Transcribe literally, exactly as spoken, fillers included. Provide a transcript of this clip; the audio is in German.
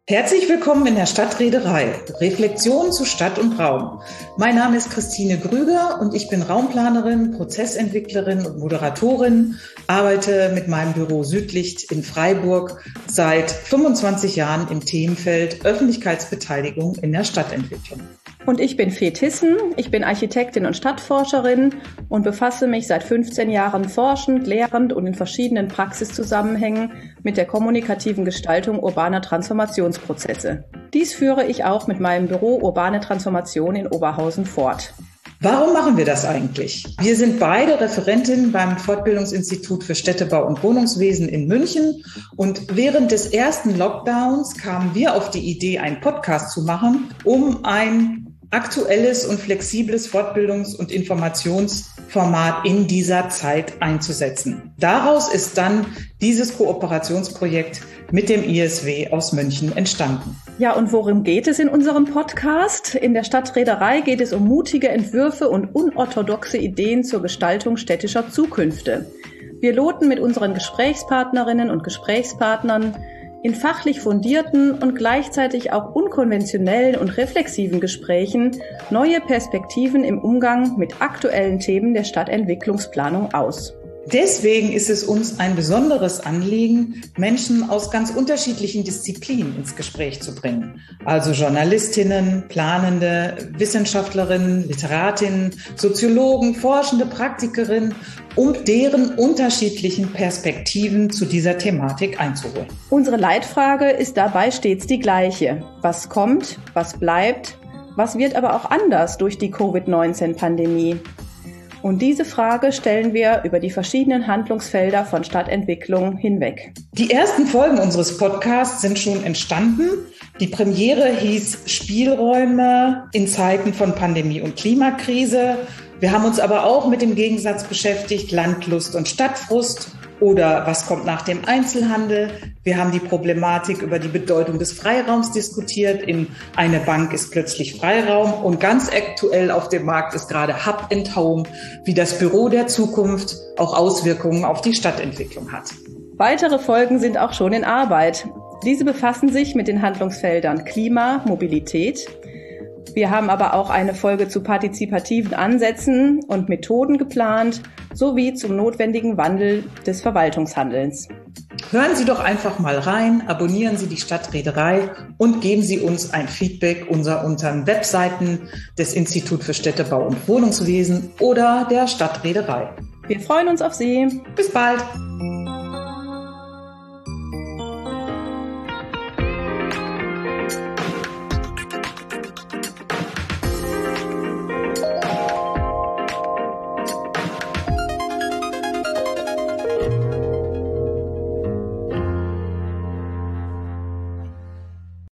Herzlich willkommen in der Stadtreederei. Reflexion zu Stadt und Raum. Mein Name ist Christine Grüger und ich bin Raumplanerin, Prozessentwicklerin und Moderatorin, arbeite mit meinem Büro Südlicht in Freiburg seit fünfundzwanzig Jahren im Themenfeld Öffentlichkeitsbeteiligung in der Stadtentwicklung. Und ich bin Fee Thyssen, ich bin Architektin und Stadtforscherin und befasse mich seit fünfzehn Jahren forschend, lehrend und in verschiedenen Praxiszusammenhängen mit der kommunikativen Gestaltung urbaner Transformationsprozesse. Dies führe ich auch mit meinem Büro Urbane Transformation in Oberhausen fort. Warum machen wir das eigentlich? Wir sind beide Referentinnen beim Fortbildungsinstitut für Städtebau und Wohnungswesen in München und während des ersten Lockdowns kamen wir auf die Idee, einen Podcast zu machen, um ein aktuelles und flexibles Fortbildungs- und Informationsformat in dieser Zeit einzusetzen. Daraus ist dann dieses Kooperationsprojekt mit dem I S W aus München entstanden. Ja, und worum geht es in unserem Podcast? In der Stadtreederei geht es um mutige Entwürfe und unorthodoxe Ideen zur Gestaltung städtischer Zukünfte. Wir loten mit unseren Gesprächspartnerinnen und Gesprächspartnern in fachlich fundierten und gleichzeitig auch unkonventionellen und reflexiven Gesprächen neue Perspektiven im Umgang mit aktuellen Themen der Stadtentwicklungsplanung aus. Deswegen ist es uns ein besonderes Anliegen, Menschen aus ganz unterschiedlichen Disziplinen ins Gespräch zu bringen. Also Journalistinnen, Planende, Wissenschaftlerinnen, Literatinnen, Soziologen, Forschende, Praktikerinnen, um deren unterschiedlichen Perspektiven zu dieser Thematik einzuholen. Unsere Leitfrage ist dabei stets die gleiche. Was kommt, was bleibt, was wird aber auch anders durch die Covid neunzehn Pandemie? Und diese Frage stellen wir über die verschiedenen Handlungsfelder von Stadtentwicklung hinweg. Die ersten Folgen unseres Podcasts sind schon entstanden. Die Premiere hieß Spielräume in Zeiten von Pandemie und Klimakrise. Wir haben uns aber auch mit dem Gegensatz beschäftigt, Landlust und Stadtfrust oder was kommt nach dem Einzelhandel. Wir haben die Problematik über die Bedeutung des Freiraums diskutiert. In eine Bank ist plötzlich Freiraum und ganz aktuell auf dem Markt ist gerade Hub and Home, wie das Büro der Zukunft auch Auswirkungen auf die Stadtentwicklung hat. Weitere Folgen sind auch schon in Arbeit. Diese befassen sich mit den Handlungsfeldern Klima, Mobilität. Wir haben aber auch eine Folge zu partizipativen Ansätzen und Methoden geplant, sowie zum notwendigen Wandel des Verwaltungshandelns. Hören Sie doch einfach mal rein, abonnieren Sie die Stadtreederei und geben Sie uns ein Feedback unter unseren Webseiten des Instituts für Städtebau und Wohnungswesen oder der Stadtreederei. Wir freuen uns auf Sie. Bis bald!